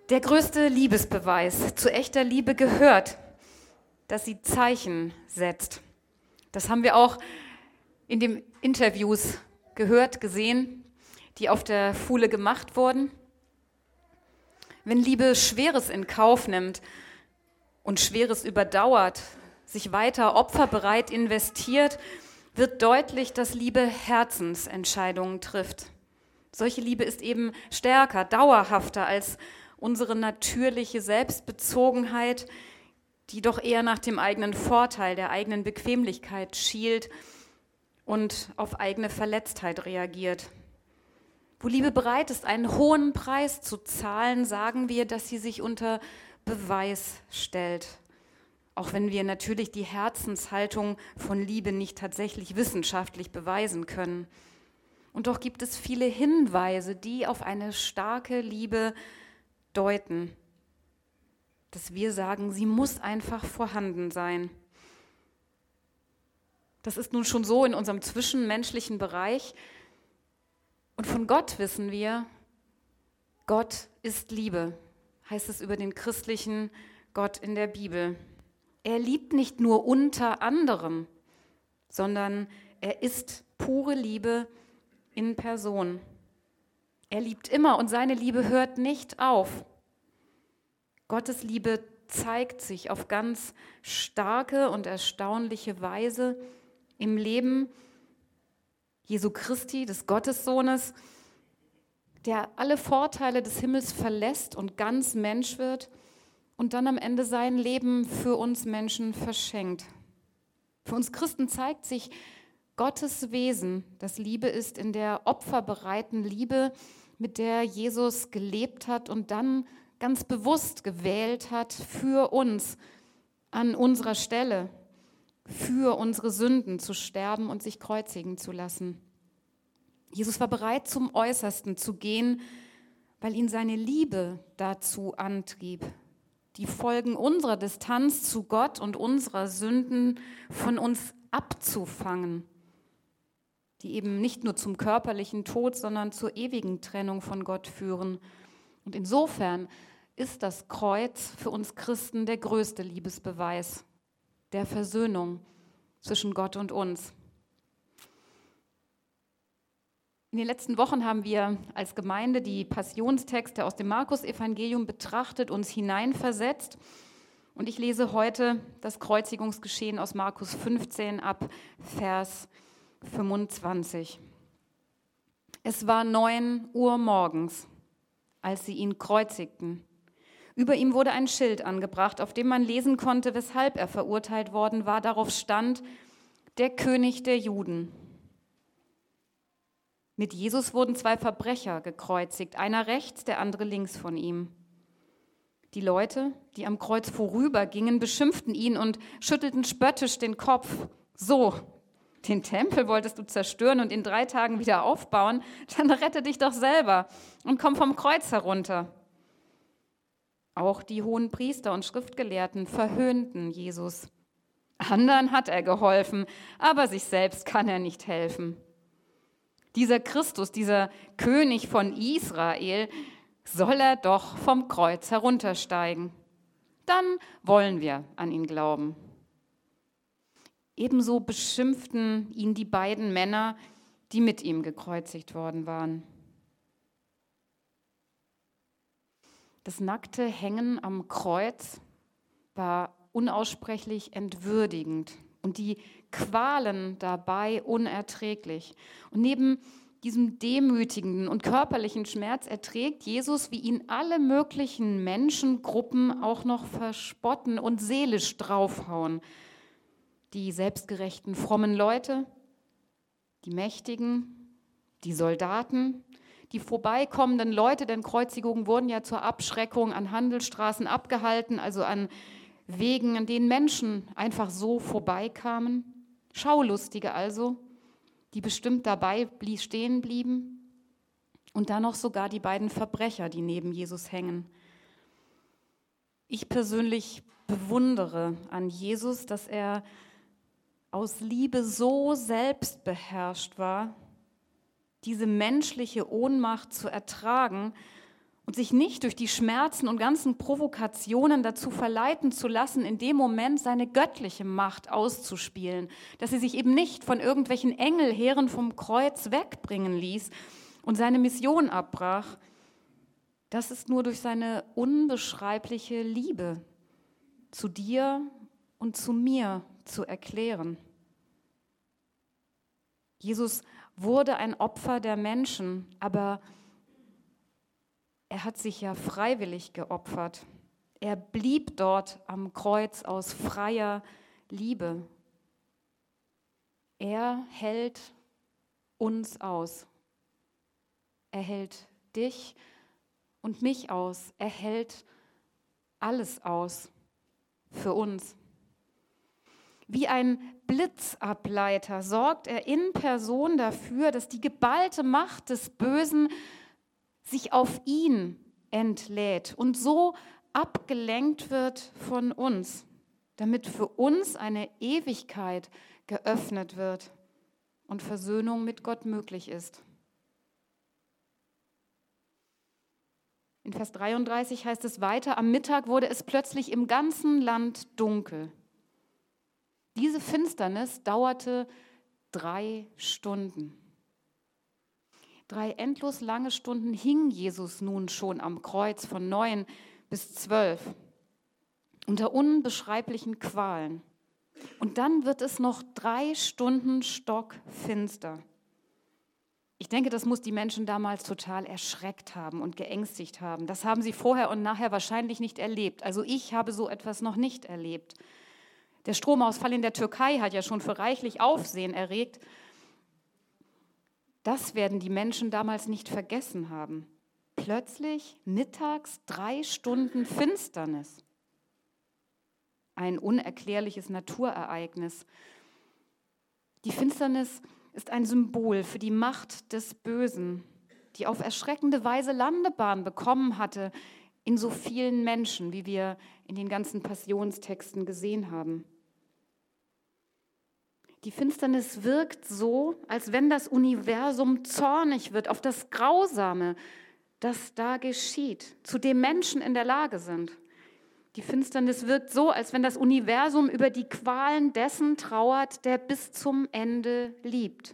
Der größte Liebesbeweis zu echter Liebe gehört, dass sie Zeichen setzt. Das haben wir auch in den Interviews gehört, gesehen, die auf der Fuhle gemacht wurden. Wenn Liebe Schweres in Kauf nimmt und Schweres überdauert, sich weiter opferbereit investiert, wird deutlich, dass Liebe Herzensentscheidungen trifft. Solche Liebe ist eben stärker, dauerhafter als unsere natürliche Selbstbezogenheit, die doch eher nach dem eigenen Vorteil, der eigenen Bequemlichkeit schielt und auf eigene Verletztheit reagiert. Wo Liebe bereit ist, einen hohen Preis zu zahlen, sagen wir, dass sie sich unter Beweis stellt. Auch wenn wir natürlich die Herzenshaltung von Liebe nicht tatsächlich wissenschaftlich beweisen können. Und doch gibt es viele Hinweise, die auf eine starke Liebe deuten, dass wir sagen, sie muss einfach vorhanden sein. Das ist nun schon so in unserem zwischenmenschlichen Bereich. Und von Gott wissen wir, Gott ist Liebe, heißt es über den christlichen Gott in der Bibel. Er liebt nicht nur unter anderem, sondern er ist pure Liebe in Person. Er liebt immer und seine Liebe hört nicht auf. Gottes Liebe zeigt sich auf ganz starke und erstaunliche Weise im Leben Jesu Christi, des Gottessohnes, der alle Vorteile des Himmels verlässt und ganz Mensch wird und dann am Ende sein Leben für uns Menschen verschenkt. Für uns Christen zeigt sich Gottes Wesen, das Liebe ist, in der opferbereiten Liebe, mit der Jesus gelebt hat und dann ganz bewusst gewählt hat, für uns an unserer Stelle, für unsere Sünden zu sterben und sich kreuzigen zu lassen. Jesus war bereit, zum Äußersten zu gehen, weil ihn seine Liebe dazu antrieb, die Folgen unserer Distanz zu Gott und unserer Sünden von uns abzufangen, die eben nicht nur zum körperlichen Tod, sondern zur ewigen Trennung von Gott führen. Und insofern ist das Kreuz für uns Christen der größte Liebesbeweis der Versöhnung zwischen Gott und uns. In den letzten Wochen haben wir als Gemeinde die Passionstexte aus dem Markus-Evangelium betrachtet, uns hineinversetzt. Und ich lese heute das Kreuzigungsgeschehen aus Markus 15 ab Vers 25. Es war 9 Uhr morgens, als sie ihn kreuzigten. Über ihm wurde ein Schild angebracht, auf dem man lesen konnte, weshalb er verurteilt worden war. Darauf stand: der König der Juden. Mit Jesus wurden 2 Verbrecher gekreuzigt, einer rechts, der andere links von ihm. Die Leute, die am Kreuz vorübergingen, beschimpften ihn und schüttelten spöttisch den Kopf. So, den Tempel wolltest du zerstören und in 3 Tagen wieder aufbauen? Dann rette dich doch selber und komm vom Kreuz herunter. Auch die hohen Priester und Schriftgelehrten verhöhnten Jesus. Anderen hat er geholfen, aber sich selbst kann er nicht helfen. Dieser Christus, dieser König von Israel, soll er doch vom Kreuz heruntersteigen. Dann wollen wir an ihn glauben. Ebenso beschimpften ihn die beiden Männer, die mit ihm gekreuzigt worden waren. Das nackte Hängen am Kreuz war unaussprechlich entwürdigend und die Qualen dabei unerträglich. Und neben diesem demütigenden und körperlichen Schmerz erträgt Jesus, wie ihn alle möglichen Menschengruppen auch noch verspotten und seelisch draufhauen. Die selbstgerechten, frommen Leute, die Mächtigen, die Soldaten, die vorbeikommenden Leute, denn Kreuzigungen wurden ja zur Abschreckung an Handelsstraßen abgehalten, also an Wegen, an denen Menschen einfach so vorbeikamen. Schaulustige also, die bestimmt dabei stehen blieben. Und dann noch sogar die beiden Verbrecher, die neben Jesus hängen. Ich persönlich bewundere an Jesus, dass er aus Liebe so selbstbeherrscht war, diese menschliche Ohnmacht zu ertragen und sich nicht durch die Schmerzen und ganzen Provokationen dazu verleiten zu lassen, in dem Moment seine göttliche Macht auszuspielen, dass er sich eben nicht von irgendwelchen Engelheeren vom Kreuz wegbringen ließ und seine Mission abbrach. Das ist nur durch seine unbeschreibliche Liebe zu dir und zu mir zu erklären. Jesus wurde ein Opfer der Menschen, aber er hat sich ja freiwillig geopfert. Er blieb dort am Kreuz aus freier Liebe. Er hält uns aus. Er hält dich und mich aus. Er hält alles aus für uns. Wie ein Blitzableiter sorgt er in Person dafür, dass die geballte Macht des Bösen sich auf ihn entlädt und so abgelenkt wird von uns, damit für uns eine Ewigkeit geöffnet wird und Versöhnung mit Gott möglich ist. In Vers 33 heißt es weiter, am Mittag wurde es plötzlich im ganzen Land dunkel. Diese Finsternis dauerte 3 Stunden. 3 endlos lange Stunden hing Jesus nun schon am Kreuz von 9 bis 12 unter unbeschreiblichen Qualen. Und dann wird es noch 3 Stunden stockfinster. Ich denke, das muss die Menschen damals total erschreckt haben und geängstigt haben. Das haben sie vorher und nachher wahrscheinlich nicht erlebt. Also ich habe so etwas noch nicht erlebt. Der Stromausfall in der Türkei hat ja schon für reichlich Aufsehen erregt. Das werden die Menschen damals nicht vergessen haben. Plötzlich mittags 3 Stunden Finsternis. Ein unerklärliches Naturereignis. Die Finsternis ist ein Symbol für die Macht des Bösen, die auf erschreckende Weise Landebahn bekommen hatte in so vielen Menschen, wie wir in den ganzen Passionstexten gesehen haben. Die Finsternis wirkt so, als wenn das Universum zornig wird auf das Grausame, das da geschieht, zu dem Menschen in der Lage sind. Die Finsternis wirkt so, als wenn das Universum über die Qualen dessen trauert, der bis zum Ende liebt.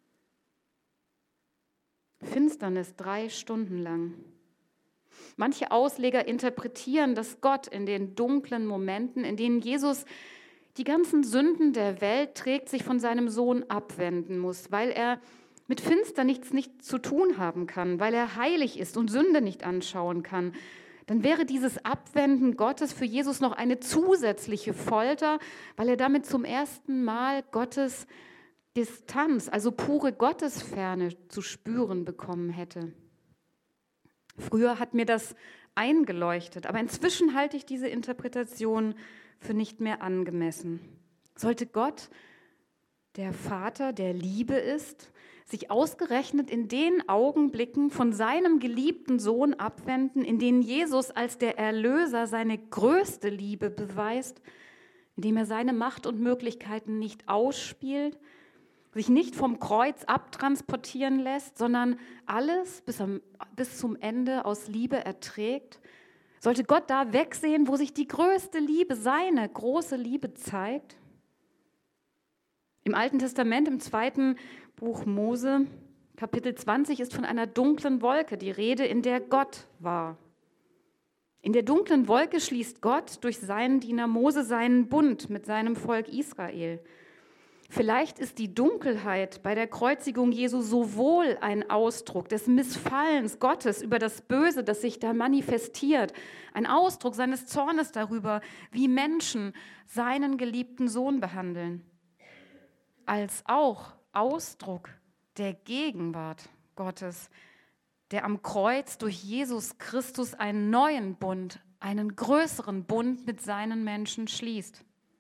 Finsternis 3 Stunden lang. Manche Ausleger interpretieren, dass Gott in den dunklen Momenten, in denen Jesus die ganzen Sünden der Welt trägt, sich von seinem Sohn abwenden muss, weil er mit Finsternis nichts zu tun haben kann, weil er heilig ist und Sünde nicht anschauen kann. Dann wäre dieses Abwenden Gottes für Jesus noch eine zusätzliche Folter, weil er damit zum ersten Mal Gottes Distanz, also pure Gottesferne zu spüren bekommen hätte. Früher hat mir das eingeleuchtet, aber inzwischen halte ich diese Interpretation für nicht mehr angemessen. Sollte Gott, der Vater der Liebe ist, sich ausgerechnet in den Augenblicken von seinem geliebten Sohn abwenden, in denen Jesus als der Erlöser seine größte Liebe beweist, indem er seine Macht und Möglichkeiten nicht ausspielt, sich nicht vom Kreuz abtransportieren lässt, sondern alles bis zum Ende aus Liebe erträgt? Sollte Gott da wegsehen, wo sich die größte Liebe, seine große Liebe zeigt? Im Alten Testament, im 2. Buch Mose, Kapitel 20, ist von einer dunklen Wolke die Rede, in der Gott war. In der dunklen Wolke schließt Gott durch seinen Diener Mose seinen Bund mit seinem Volk Israel. Vielleicht ist die Dunkelheit bei der Kreuzigung Jesu sowohl ein Ausdruck des Missfallens Gottes über das Böse, das sich da manifestiert, ein Ausdruck seines Zornes darüber, wie Menschen seinen geliebten Sohn behandeln, als auch Ausdruck der Gegenwart Gottes, der am Kreuz durch Jesus Christus einen neuen Bund, einen größeren Bund mit seinen Menschen schließt.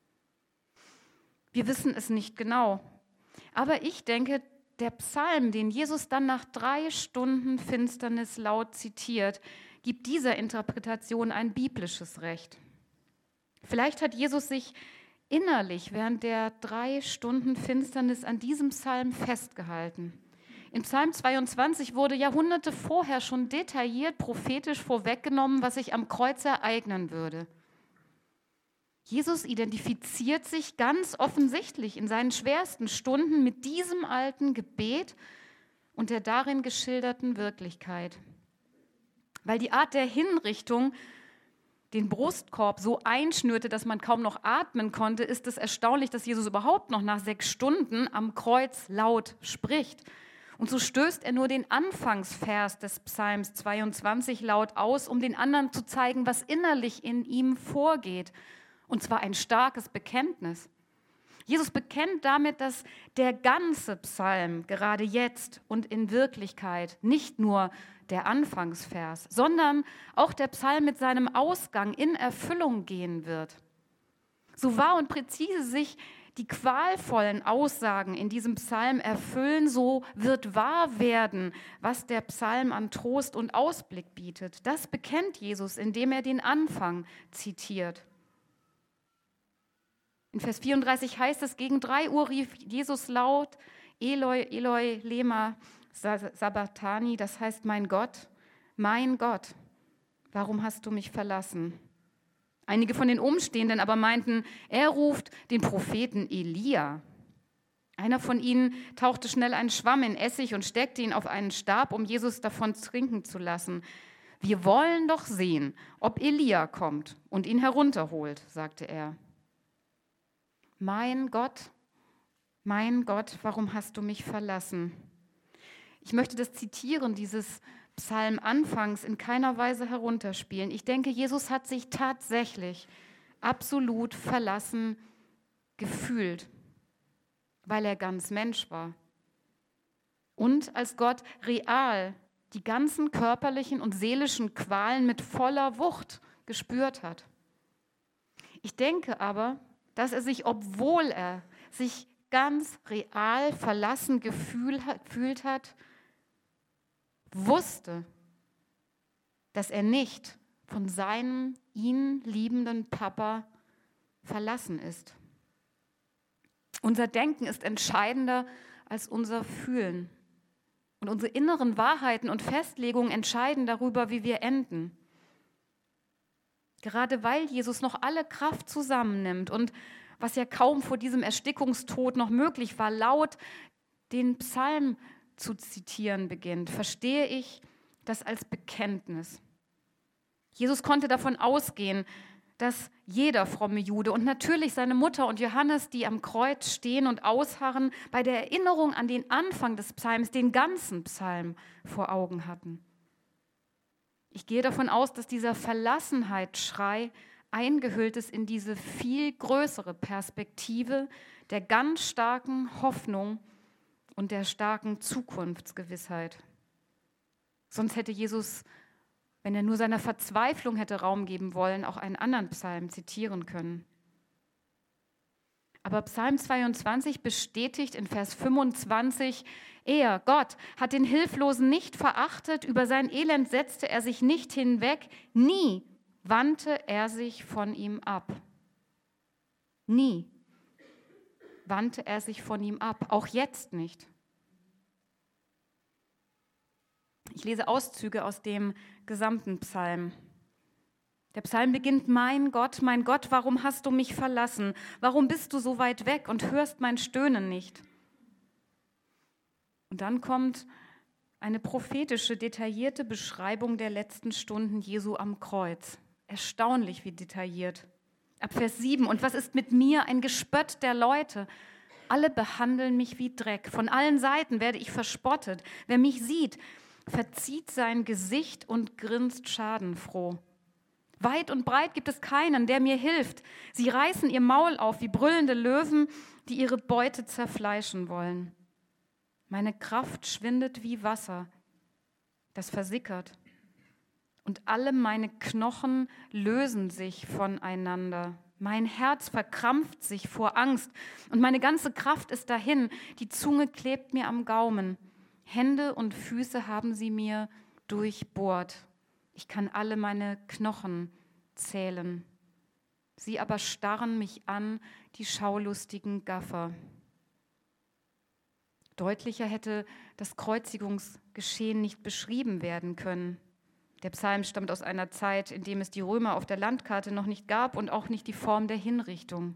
Wir wissen es nicht genau, aber ich denke, der Psalm, den Jesus dann nach 3 Stunden Finsternis laut zitiert, gibt dieser Interpretation ein biblisches Recht. Vielleicht hat Jesus sich innerlich während der 3 Stunden Finsternis an diesem Psalm festgehalten. In Psalm 22 wurde Jahrhunderte vorher schon detailliert prophetisch vorweggenommen, was sich am Kreuz ereignen würde. Jesus identifiziert sich ganz offensichtlich in seinen schwersten Stunden mit diesem alten Gebet und der darin geschilderten Wirklichkeit. Weil die Art der Hinrichtung den Brustkorb so einschnürte, dass man kaum noch atmen konnte, ist es erstaunlich, dass Jesus überhaupt noch nach 6 Stunden am Kreuz laut spricht. Und so stößt er nur den Anfangsvers des Psalms 22 laut aus, um den anderen zu zeigen, was innerlich in ihm vorgeht. Und zwar ein starkes Bekenntnis. Jesus bekennt damit, dass der ganze Psalm gerade jetzt und in Wirklichkeit nicht nur der Anfangsvers, sondern auch der Psalm mit seinem Ausgang in Erfüllung gehen wird. So wahr und präzise sich die qualvollen Aussagen in diesem Psalm erfüllen, so wird wahr werden, was der Psalm an Trost und Ausblick bietet. Das bekennt Jesus, indem er den Anfang zitiert. In Vers 34 heißt es, gegen 3 Uhr rief Jesus laut, Eloi, Eloi, lema sabachthani, das heißt, mein Gott, warum hast du mich verlassen? Einige von den Umstehenden aber meinten, er ruft den Propheten Elia. Einer von ihnen tauchte schnell einen Schwamm in Essig und steckte ihn auf einen Stab, um Jesus davon trinken zu lassen. Wir wollen doch sehen, ob Elia kommt und ihn herunterholt, sagte er. Mein Gott, warum hast du mich verlassen? Ich möchte das Zitieren dieses Psalm anfangs in keiner Weise herunterspielen. Ich denke, Jesus hat sich tatsächlich absolut verlassen gefühlt, weil er ganz Mensch war. Und als Gott real die ganzen körperlichen und seelischen Qualen mit voller Wucht gespürt hat. Ich denke aber, dass er sich, obwohl er sich ganz real verlassen gefühlt hat, wusste, dass er nicht von seinem ihn liebenden Papa verlassen ist. Unser Denken ist entscheidender als unser Fühlen. Und unsere inneren Wahrheiten und Festlegungen entscheiden darüber, wie wir enden. Gerade weil Jesus noch alle Kraft zusammennimmt und was ja kaum vor diesem Erstickungstod noch möglich war, laut den Psalm zu zitieren beginnt, verstehe ich das als Bekenntnis. Jesus konnte davon ausgehen, dass jeder fromme Jude und natürlich seine Mutter und Johannes, die am Kreuz stehen und ausharren, bei der Erinnerung an den Anfang des Psalms, den ganzen Psalm vor Augen hatten. Ich gehe davon aus, dass dieser Verlassenheitsschrei eingehüllt ist in diese viel größere Perspektive der ganz starken Hoffnung und der starken Zukunftsgewissheit. Sonst hätte Jesus, wenn er nur seiner Verzweiflung hätte Raum geben wollen, auch einen anderen Psalm zitieren können. Aber Psalm 22 bestätigt in Vers 25, er, Gott, hat den Hilflosen nicht verachtet, über sein Elend setzte er sich nicht hinweg, nie wandte er sich von ihm ab. Nie wandte er sich von ihm ab, auch jetzt nicht. Ich lese Auszüge aus dem gesamten Psalm. Der Psalm beginnt, mein Gott, warum hast du mich verlassen? Warum bist du so weit weg und hörst mein Stöhnen nicht? Und dann kommt eine prophetische, detaillierte Beschreibung der letzten Stunden Jesu am Kreuz. Erstaunlich, wie detailliert. Ab Vers 7, und was ist mit mir, ein Gespött der Leute? Alle behandeln mich wie Dreck. Von allen Seiten werde ich verspottet. Wer mich sieht, verzieht sein Gesicht und grinst schadenfroh. Weit und breit gibt es keinen, der mir hilft. Sie reißen ihr Maul auf wie brüllende Löwen, die ihre Beute zerfleischen wollen. Meine Kraft schwindet wie Wasser, das versickert. Und alle meine Knochen lösen sich voneinander. Mein Herz verkrampft sich vor Angst und meine ganze Kraft ist dahin. Die Zunge klebt mir am Gaumen. Hände und Füße haben sie mir durchbohrt. Ich kann alle meine Knochen zählen. Sie aber starren mich an, die schaulustigen Gaffer. Deutlicher hätte das Kreuzigungsgeschehen nicht beschrieben werden können. Der Psalm stammt aus einer Zeit, in der es die Römer auf der Landkarte noch nicht gab und auch nicht die Form der Hinrichtung.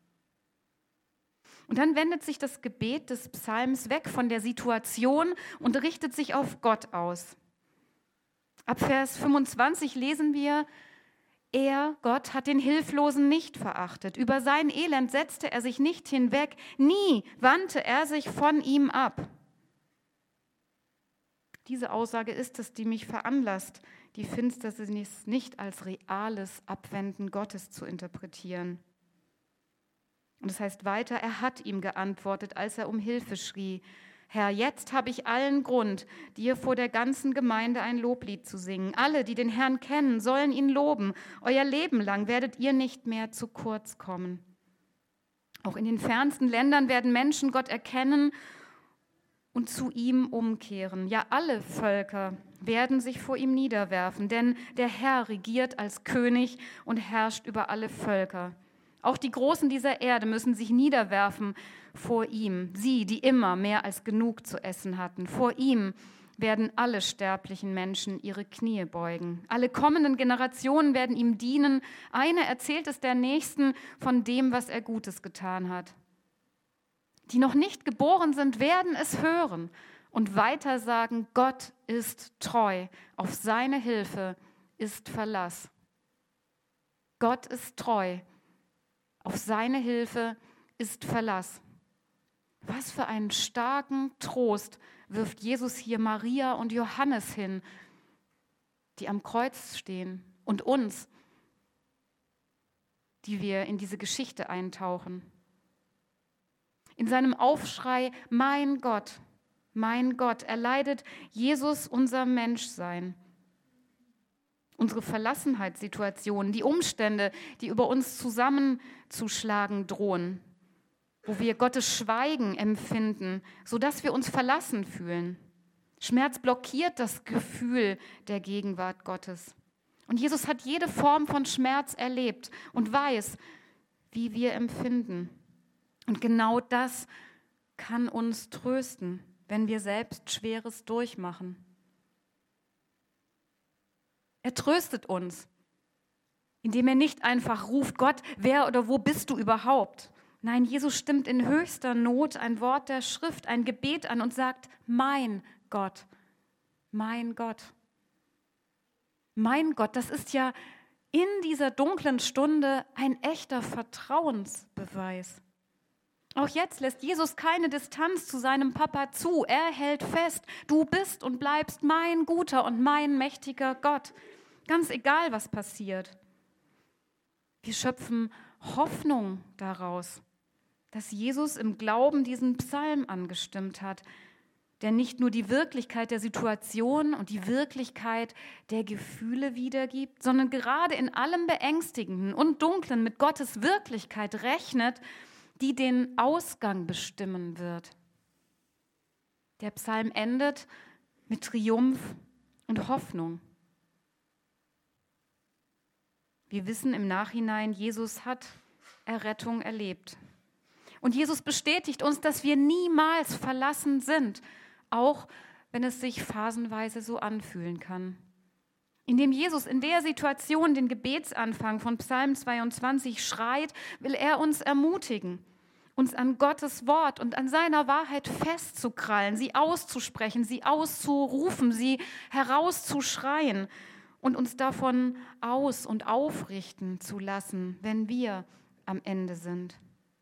Und dann wendet sich das Gebet des Psalms weg von der Situation und richtet sich auf Gott aus. Ab Vers 25 lesen wir: Er, Gott, hat den Hilflosen nicht verachtet. Über sein Elend setzte er sich nicht hinweg. Nie wandte er sich von ihm ab. Diese Aussage ist es, die mich veranlasst, die Finsternis nicht als reales Abwenden Gottes zu interpretieren. Und es heißt weiter, er hat ihm geantwortet, als er um Hilfe schrie. Herr, jetzt habe ich allen Grund, dir vor der ganzen Gemeinde ein Loblied zu singen. Alle, die den Herrn kennen, sollen ihn loben. Euer Leben lang werdet ihr nicht mehr zu kurz kommen. Auch in den fernsten Ländern werden Menschen Gott erkennen und zu ihm umkehren. Ja, alle Völker werden sich vor ihm niederwerfen, denn der Herr regiert als König und herrscht über alle Völker. Auch die Großen dieser Erde müssen sich niederwerfen vor ihm, sie, die immer mehr als genug zu essen hatten. Vor ihm werden alle sterblichen Menschen ihre Knie beugen. Alle kommenden Generationen werden ihm dienen. Eine erzählt es der Nächsten von dem, was er Gutes getan hat. Die noch nicht geboren sind, werden es hören und weiter sagen, Gott ist treu, auf seine Hilfe ist Verlass. Gott ist treu, auf seine Hilfe ist Verlass. Was für einen starken Trost wirft Jesus hier Maria und Johannes hin, die am Kreuz stehen, und uns, die wir in diese Geschichte eintauchen. In seinem Aufschrei, mein Gott, erleidet Jesus unser Menschsein. Unsere Verlassenheitssituationen, die Umstände, die über uns zusammenzuschlagen drohen, wo wir Gottes Schweigen empfinden, sodass wir uns verlassen fühlen. Schmerz blockiert das Gefühl der Gegenwart Gottes. Und Jesus hat jede Form von Schmerz erlebt und weiß, wie wir empfinden. Und genau das kann uns trösten, wenn wir selbst Schweres durchmachen. Er tröstet uns, indem er nicht einfach ruft, Gott, wer oder wo bist du überhaupt? Nein, Jesus stimmt in höchster Not ein Wort der Schrift, ein Gebet an und sagt, mein Gott, mein Gott. Mein Gott, das ist ja in dieser dunklen Stunde ein echter Vertrauensbeweis. Auch jetzt lässt Jesus keine Distanz zu seinem Papa zu. Er hält fest, du bist und bleibst mein guter und mein mächtiger Gott. Ganz egal, was passiert. Wir schöpfen Hoffnung daraus, dass Jesus im Glauben diesen Psalm angestimmt hat, der nicht nur die Wirklichkeit der Situation und die Wirklichkeit der Gefühle wiedergibt, sondern gerade in allem Beängstigenden und Dunklen mit Gottes Wirklichkeit rechnet, die den Ausgang bestimmen wird. Der Psalm endet mit Triumph und Hoffnung. Wir wissen im Nachhinein, Jesus hat Errettung erlebt. Und Jesus bestätigt uns, dass wir niemals verlassen sind, auch wenn es sich phasenweise so anfühlen kann. Indem Jesus in der Situation den Gebetsanfang von Psalm 22 schreit, will er uns ermutigen, uns an Gottes Wort und an seiner Wahrheit festzukrallen, sie auszusprechen, sie auszurufen, sie herauszuschreien und uns davon aus- und aufrichten zu lassen, wenn wir am Ende sind.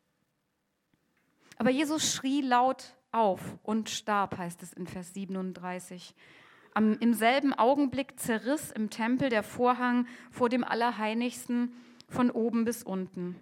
Aber Jesus schrie laut auf und starb, heißt es in Vers 37. Im selben Augenblick zerriss im Tempel der Vorhang vor dem Allerheiligsten von oben bis unten.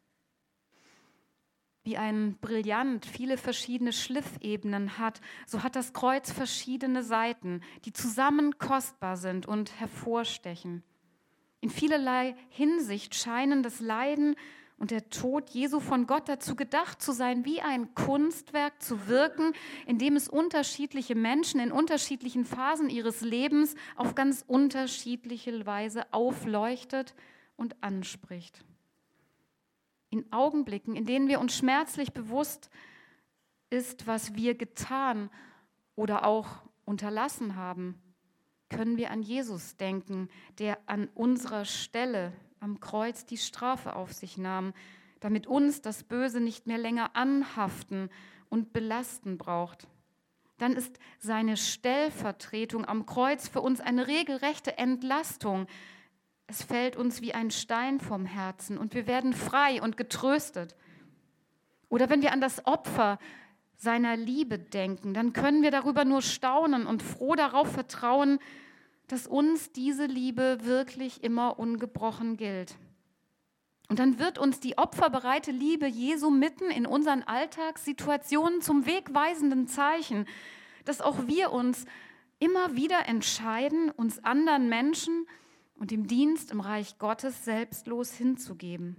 Wie ein Brillant viele verschiedene Schliffebenen hat, so hat das Kreuz verschiedene Seiten, die zusammen kostbar sind und hervorstechen. In vielerlei Hinsicht scheinen das Leiden und der Tod Jesu von Gott dazu gedacht zu sein, wie ein Kunstwerk zu wirken, in dem es unterschiedliche Menschen in unterschiedlichen Phasen ihres Lebens auf ganz unterschiedliche Weise aufleuchtet und anspricht. In Augenblicken, in denen wir uns schmerzlich bewusst ist, was wir getan oder auch unterlassen haben, können wir an Jesus denken, der an unserer Stelle am Kreuz die Strafe auf sich nahm, damit uns das Böse nicht mehr länger anhaften und belasten braucht. Dann ist seine Stellvertretung am Kreuz für uns eine regelrechte Entlastung. Es fällt uns wie ein Stein vom Herzen und wir werden frei und getröstet. Oder wenn wir an das Opfer seiner Liebe denken, dann können wir darüber nur staunen und froh darauf vertrauen, dass uns diese Liebe wirklich immer ungebrochen gilt. Und dann wird uns die opferbereite Liebe Jesu mitten in unseren Alltagssituationen zum wegweisenden Zeichen, dass auch wir uns immer wieder entscheiden, uns anderen Menschen und dem Dienst im Reich Gottes selbstlos hinzugeben.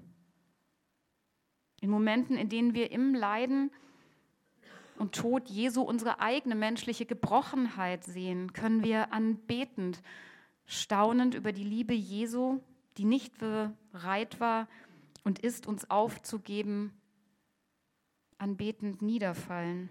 In Momenten, in denen wir im Leiden und Tod Jesu unsere eigene menschliche Gebrochenheit sehen, können wir anbetend, staunend über die Liebe Jesu, die nicht bereit war und ist, uns aufzugeben, anbetend niederfallen.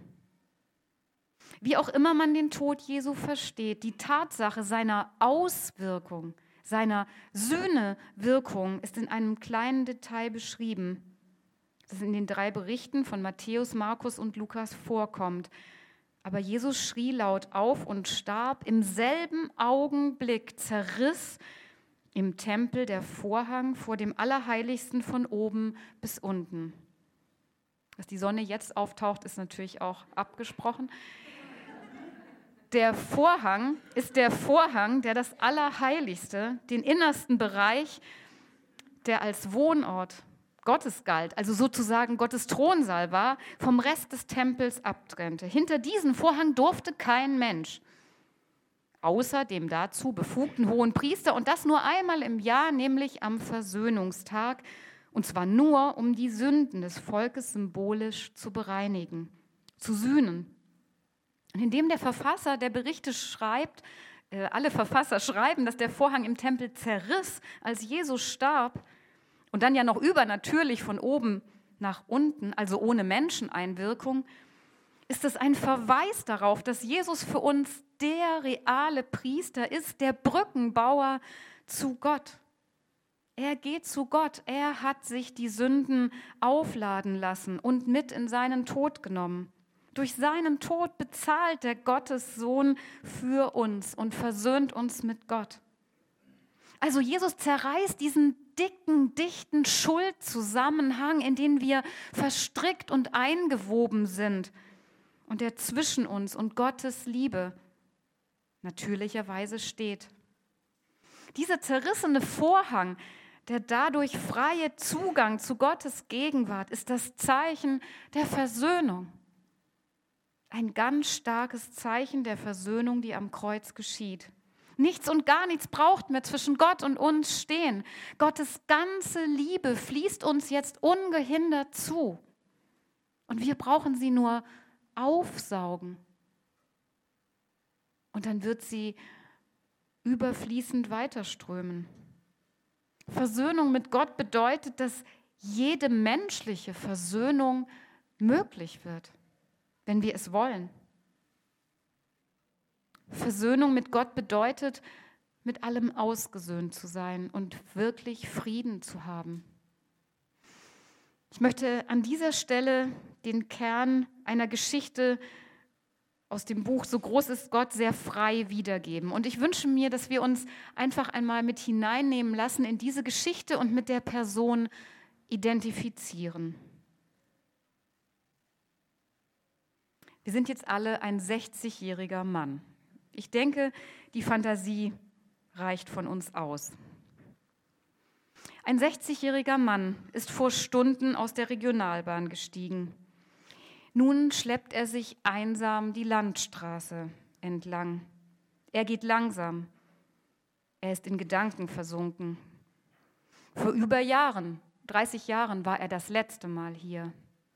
Wie auch immer man den Tod Jesu versteht, die Tatsache seiner Auswirkung, seiner Sühnewirkung ist in einem kleinen Detail beschrieben, das in den 3 Berichten von Matthäus, Markus und Lukas vorkommt. Aber Jesus schrie laut auf und starb. Im selben Augenblick zerriss im Tempel der Vorhang vor dem Allerheiligsten von oben bis unten. Dass die Sonne jetzt auftaucht, ist natürlich auch abgesprochen. Der Vorhang ist der Vorhang, der das Allerheiligste, den innersten Bereich, der als Wohnort Gottes galt, also sozusagen Gottes Thronsaal war, vom Rest des Tempels abtrennte. Hinter diesen Vorhang durfte kein Mensch, außer dem dazu befugten Hohenpriester, und das nur einmal im Jahr, nämlich am Versöhnungstag, und zwar nur, um die Sünden des Volkes symbolisch zu bereinigen, zu sühnen. Und indem der Verfasser der Berichte schreibt, alle Verfasser schreiben, dass der Vorhang im Tempel zerriss, als Jesus starb, und dann ja noch übernatürlich von oben nach unten, also ohne Menscheneinwirkung, ist es ein Verweis darauf, dass Jesus für uns der reale Priester ist, der Brückenbauer zu Gott. Er geht zu Gott, er hat sich die Sünden aufladen lassen und mit in seinen Tod genommen. Durch seinen Tod bezahlt der Gottessohn für uns und versöhnt uns mit Gott. Also Jesus zerreißt diesen dichten Schuldzusammenhang, in den wir verstrickt und eingewoben sind und der zwischen uns und Gottes Liebe natürlicherweise steht. Dieser zerrissene Vorhang, der dadurch freie Zugang zu Gottes Gegenwart, ist das Zeichen der Versöhnung. Ein ganz starkes Zeichen der Versöhnung, die am Kreuz geschieht. Nichts und gar nichts braucht mehr zwischen Gott und uns stehen. Gottes ganze Liebe fließt uns jetzt ungehindert zu. Und wir brauchen sie nur aufsaugen. Und dann wird sie überfließend weiterströmen. Versöhnung mit Gott bedeutet, dass jede menschliche Versöhnung möglich wird, wenn wir es wollen. Versöhnung mit Gott bedeutet, mit allem ausgesöhnt zu sein und wirklich Frieden zu haben. Ich möchte an dieser Stelle den Kern einer Geschichte aus dem Buch So groß ist Gott sehr frei wiedergeben. Und ich wünsche mir, dass wir uns einfach einmal mit hineinnehmen lassen in diese Geschichte und mit der Person identifizieren. Wir sind jetzt alle ein 60-jähriger Mann. Ich denke, die Fantasie reicht von uns aus. Ein 60-jähriger Mann ist vor Stunden aus der Regionalbahn gestiegen. Nun schleppt er sich einsam die Landstraße entlang. Er geht langsam. Er ist in Gedanken versunken. Vor über 30 Jahren war er das letzte Mal hier.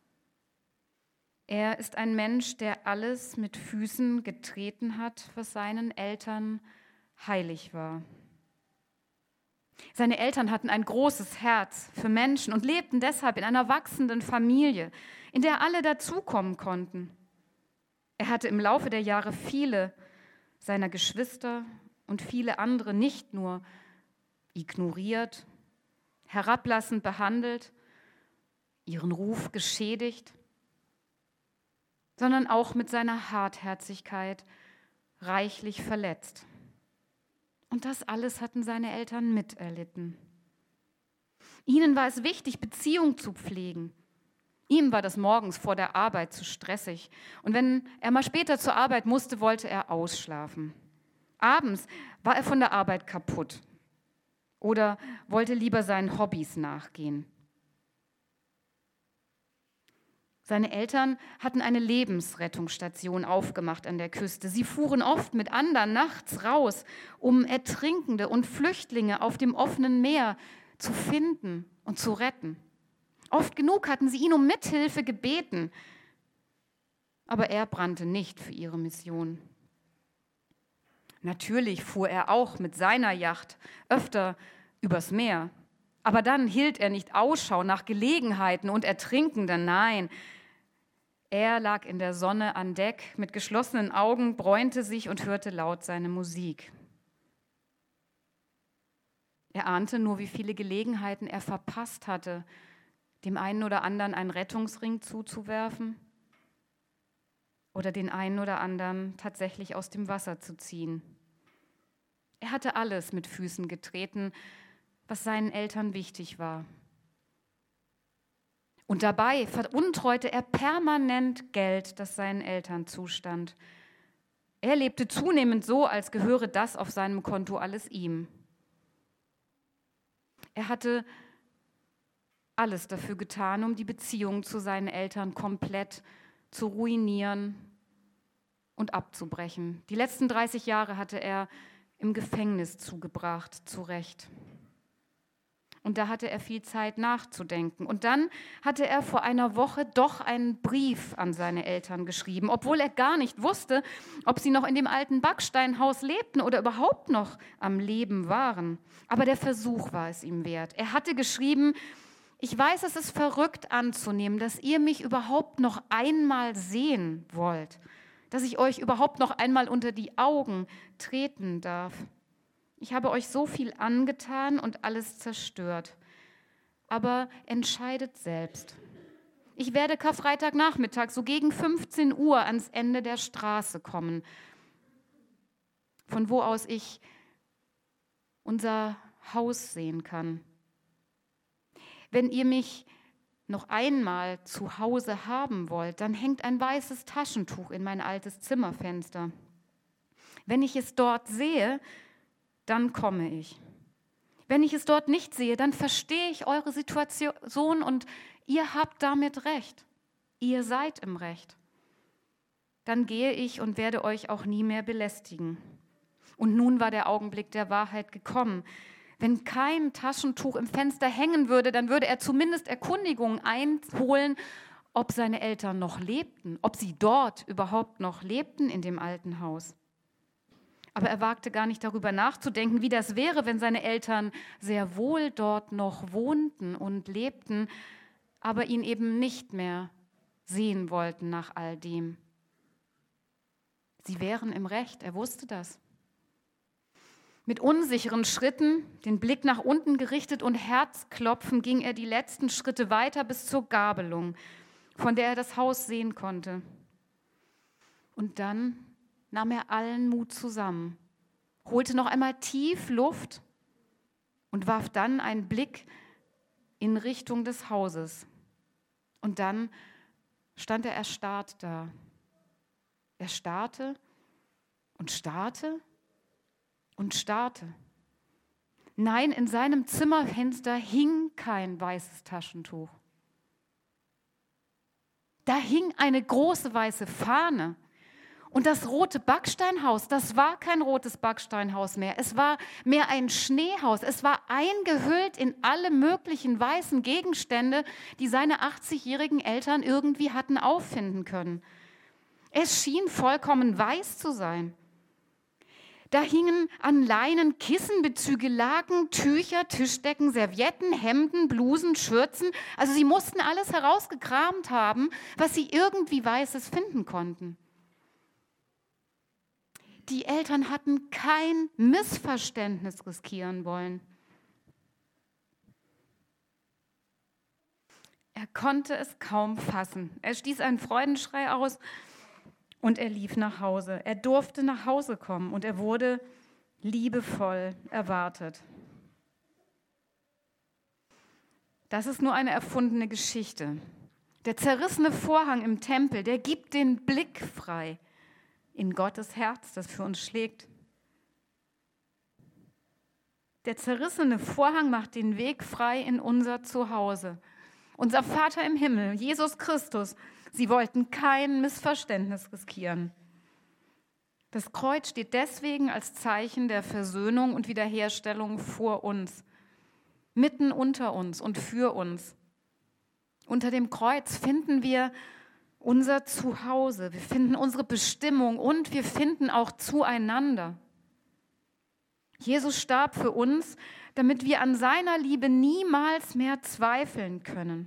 Er ist ein Mensch, der alles mit Füßen getreten hat, was seinen Eltern heilig war. Seine Eltern hatten ein großes Herz für Menschen und lebten deshalb in einer wachsenden Familie, in der alle dazukommen konnten. Er hatte im Laufe der Jahre viele seiner Geschwister und viele andere nicht nur ignoriert, herablassend behandelt, ihren Ruf geschädigt, sondern auch mit seiner Hartherzigkeit reichlich verletzt. Und das alles hatten seine Eltern miterlitten. Ihnen war es wichtig, Beziehung zu pflegen. Ihm war das morgens vor der Arbeit zu stressig. Und wenn er mal später zur Arbeit musste, wollte er ausschlafen. Abends war er von der Arbeit kaputt oder wollte lieber seinen Hobbys nachgehen. Seine Eltern hatten eine Lebensrettungsstation aufgemacht an der Küste. Sie fuhren oft mit anderen nachts raus, um Ertrinkende und Flüchtlinge auf dem offenen Meer zu finden und zu retten. Oft genug hatten sie ihn um Mithilfe gebeten, aber er brannte nicht für ihre Mission. Natürlich fuhr er auch mit seiner Yacht öfter übers Meer. Aber dann hielt er nicht Ausschau nach Gelegenheiten und Ertrinkenden, nein. Er lag in der Sonne an Deck mit geschlossenen Augen, bräunte sich und hörte laut seine Musik. Er ahnte nur, wie viele Gelegenheiten er verpasst hatte, dem einen oder anderen einen Rettungsring zuzuwerfen oder den einen oder anderen tatsächlich aus dem Wasser zu ziehen. Er hatte alles mit Füßen getreten, was seinen Eltern wichtig war. Und dabei veruntreute er permanent Geld, das seinen Eltern zustand. Er lebte zunehmend so, als gehöre das auf seinem Konto alles ihm. Er hatte alles dafür getan, um die Beziehung zu seinen Eltern komplett zu ruinieren und abzubrechen. Die letzten 30 Jahre hatte er im Gefängnis zugebracht, zu Recht. Und da hatte er viel Zeit nachzudenken. Und dann hatte er vor einer Woche doch einen Brief an seine Eltern geschrieben, obwohl er gar nicht wusste, ob sie noch in dem alten Backsteinhaus lebten oder überhaupt noch am Leben waren. Aber der Versuch war es ihm wert. Er hatte geschrieben: Ich weiß, es ist verrückt anzunehmen, dass ihr mich überhaupt noch einmal sehen wollt, dass ich euch überhaupt noch einmal unter die Augen treten darf. Ich habe euch so viel angetan und alles zerstört. Aber entscheidet selbst. Ich werde Karfreitagnachmittag so gegen 15 Uhr ans Ende der Straße kommen, von wo aus ich unser Haus sehen kann. Wenn ihr mich noch einmal zu Hause haben wollt, dann hängt ein weißes Taschentuch in mein altes Zimmerfenster. Wenn ich es dort sehe, dann komme ich. Wenn ich es dort nicht sehe, dann verstehe ich eure Situation und ihr habt damit recht. Ihr seid im Recht. Dann gehe ich und werde euch auch nie mehr belästigen. Und nun war der Augenblick der Wahrheit gekommen. Wenn kein Taschentuch im Fenster hängen würde, dann würde er zumindest Erkundigungen einholen, ob seine Eltern noch lebten, ob sie dort überhaupt noch lebten in dem alten Haus. Aber er wagte gar nicht darüber nachzudenken, wie das wäre, wenn seine Eltern sehr wohl dort noch wohnten und lebten, aber ihn eben nicht mehr sehen wollten nach all dem. Sie wären im Recht, er wusste das. Mit unsicheren Schritten, den Blick nach unten gerichtet und Herzklopfen, ging er die letzten Schritte weiter bis zur Gabelung, von der er das Haus sehen konnte. Und dann nahm er allen Mut zusammen, holte noch einmal tief Luft und warf dann einen Blick in Richtung des Hauses. Und dann stand er erstarrt da. Er starrte und starrte und starrte. Nein, in seinem Zimmerfenster hing kein weißes Taschentuch. Da hing eine große weiße Fahne. Und das rote Backsteinhaus, das war kein rotes Backsteinhaus mehr. Es war mehr ein Schneehaus. Es war eingehüllt in alle möglichen weißen Gegenstände, die seine 80-jährigen Eltern irgendwie hatten auffinden können. Es schien vollkommen weiß zu sein. Da hingen an Leinen Kissenbezüge, Laken, Tücher, Tischdecken, Servietten, Hemden, Blusen, Schürzen. Also sie mussten alles herausgekramt haben, was sie irgendwie Weißes finden konnten. Die Eltern hatten kein Missverständnis riskieren wollen. Er konnte es kaum fassen. Er stieß einen Freudenschrei aus und er lief nach Hause. Er durfte nach Hause kommen und er wurde liebevoll erwartet. Das ist nur eine erfundene Geschichte. Der zerrissene Vorhang im Tempel, der gibt den Blick frei in Gottes Herz, das für uns schlägt. Der zerrissene Vorhang macht den Weg frei in unser Zuhause. Unser Vater im Himmel, Jesus Christus, sie wollten kein Missverständnis riskieren. Das Kreuz steht deswegen als Zeichen der Versöhnung und Wiederherstellung vor uns, mitten unter uns und für uns. Unter dem Kreuz finden wir unser Zuhause, wir finden unsere Bestimmung und wir finden auch zueinander. Jesus starb für uns, damit wir an seiner Liebe niemals mehr zweifeln können.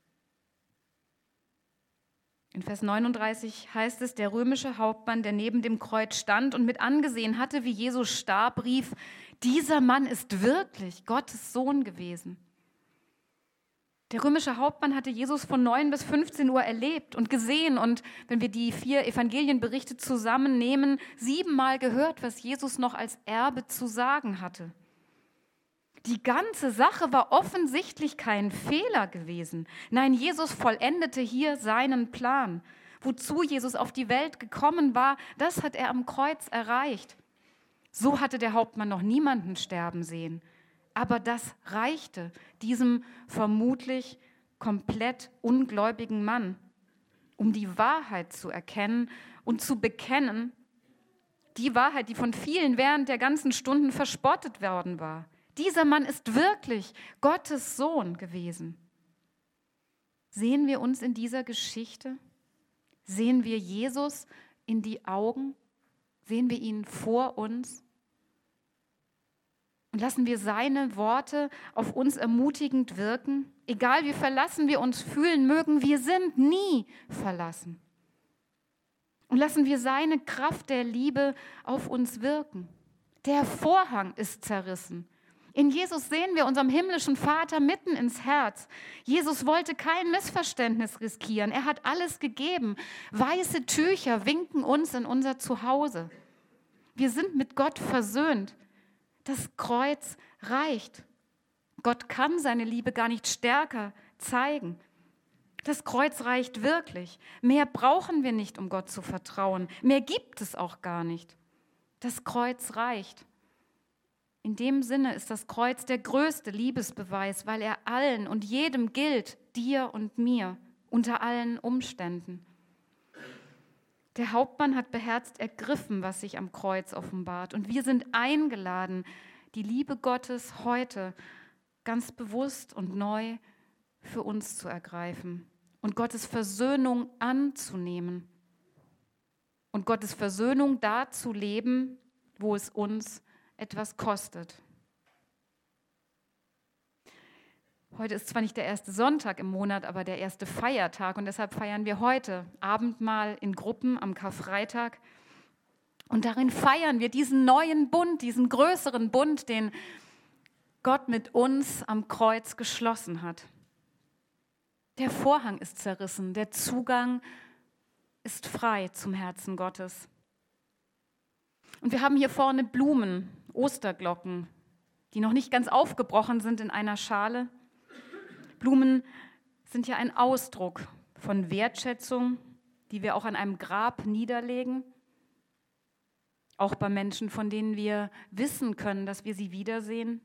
In Vers 39 heißt es, der römische Hauptmann, der neben dem Kreuz stand und mit angesehen hatte, wie Jesus starb, rief, dieser Mann ist wirklich Gottes Sohn gewesen. Der römische Hauptmann hatte Jesus von 9 bis 15 Uhr erlebt und gesehen und, wenn wir die 4 Evangelienberichte zusammennehmen, 7-mal gehört, was Jesus noch als Erbe zu sagen hatte. Die ganze Sache war offensichtlich kein Fehler gewesen. Nein, Jesus vollendete hier seinen Plan. Wozu Jesus auf die Welt gekommen war, das hat er am Kreuz erreicht. So hatte der Hauptmann noch niemanden sterben sehen. Aber das reichte diesem vermutlich komplett ungläubigen Mann, um die Wahrheit zu erkennen und zu bekennen, die Wahrheit, die von vielen während der ganzen Stunden verspottet worden war. Dieser Mann ist wirklich Gottes Sohn gewesen. Sehen wir uns in dieser Geschichte? Sehen wir Jesus in die Augen? Sehen wir ihn vor uns? Und lassen wir seine Worte auf uns ermutigend wirken? Egal wie verlassen wir uns fühlen mögen, wir sind nie verlassen. Und lassen wir seine Kraft der Liebe auf uns wirken. Der Vorhang ist zerrissen. In Jesus sehen wir unserem himmlischen Vater mitten ins Herz. Jesus wollte kein Missverständnis riskieren. Er hat alles gegeben. Weiße Tücher winken uns in unser Zuhause. Wir sind mit Gott versöhnt. Das Kreuz reicht. Gott kann seine Liebe gar nicht stärker zeigen. Das Kreuz reicht wirklich. Mehr brauchen wir nicht, um Gott zu vertrauen. Mehr gibt es auch gar nicht. Das Kreuz reicht. In dem Sinne ist das Kreuz der größte Liebesbeweis, weil er allen und jedem gilt, dir und mir, unter allen Umständen. Der Hauptmann hat beherzt ergriffen, was sich am Kreuz offenbart. Und wir sind eingeladen, die Liebe Gottes heute ganz bewusst und neu für uns zu ergreifen und Gottes Versöhnung anzunehmen und Gottes Versöhnung da zu leben, wo es uns etwas kostet. Heute ist zwar nicht der erste Sonntag im Monat, aber der erste Feiertag und deshalb feiern wir heute Abendmahl in Gruppen am Karfreitag und darin feiern wir diesen neuen Bund, diesen größeren Bund, den Gott mit uns am Kreuz geschlossen hat. Der Vorhang ist zerrissen, der Zugang ist frei zum Herzen Gottes. Und wir haben hier vorne Blumen, Osterglocken, die noch nicht ganz aufgebrochen sind in einer Schale. Blumen sind ja ein Ausdruck von Wertschätzung, die wir auch an einem Grab niederlegen. Auch bei Menschen, von denen wir wissen können, dass wir sie wiedersehen.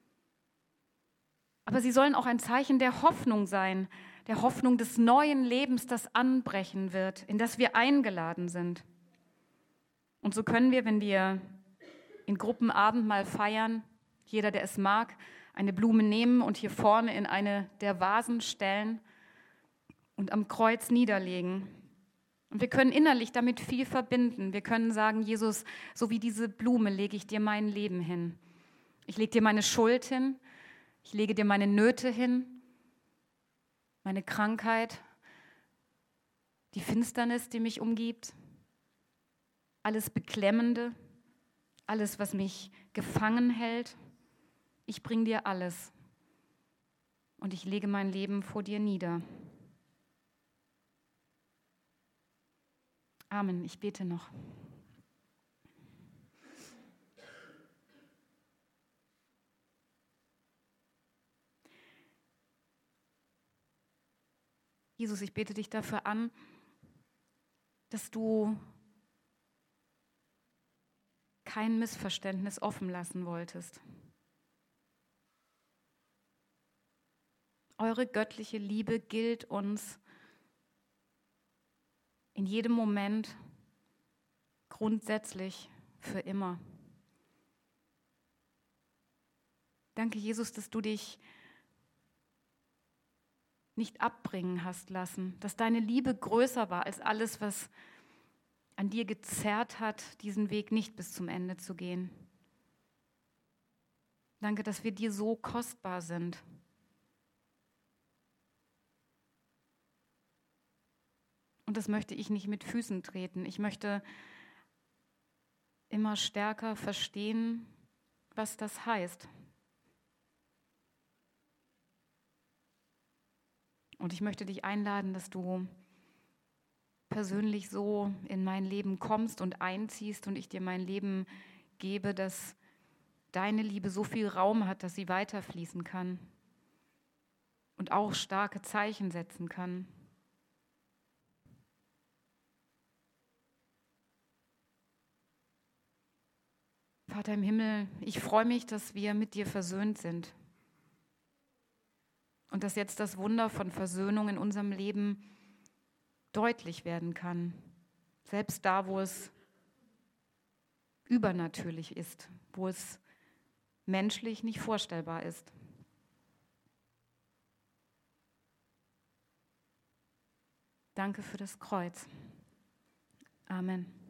Aber sie sollen auch ein Zeichen der Hoffnung sein, der Hoffnung des neuen Lebens, das anbrechen wird, in das wir eingeladen sind. Und so können wir, wenn wir in Gruppen Abendmahl feiern, jeder, der es mag, eine Blume nehmen und hier vorne in eine der Vasen stellen und am Kreuz niederlegen. Und wir können innerlich damit viel verbinden. Wir können sagen, Jesus, so wie diese Blume lege ich dir mein Leben hin. Ich lege dir meine Schuld hin. Ich lege dir meine Nöte hin, meine Krankheit, die Finsternis, die mich umgibt, alles Beklemmende, alles, was mich gefangen hält. Ich bringe dir alles und ich lege mein Leben vor dir nieder. Amen. Ich bete noch. Jesus, ich bete dich dafür an, dass du kein Missverständnis offen lassen wolltest. Eure göttliche Liebe gilt uns in jedem Moment grundsätzlich für immer. Danke, Jesus, dass du dich nicht abbringen hast lassen, dass deine Liebe größer war als alles, was an dir gezerrt hat, diesen Weg nicht bis zum Ende zu gehen. Danke, dass wir dir so kostbar sind. Und das möchte ich nicht mit Füßen treten. Ich möchte immer stärker verstehen, was das heißt. Und ich möchte dich einladen, dass du persönlich so in mein Leben kommst und einziehst und ich dir mein Leben gebe, dass deine Liebe so viel Raum hat, dass sie weiterfließen kann und auch starke Zeichen setzen kann. Vater im Himmel, ich freue mich, dass wir mit dir versöhnt sind und dass jetzt das Wunder von Versöhnung in unserem Leben deutlich werden kann, selbst da, wo es übernatürlich ist, wo es menschlich nicht vorstellbar ist. Danke für das Kreuz. Amen.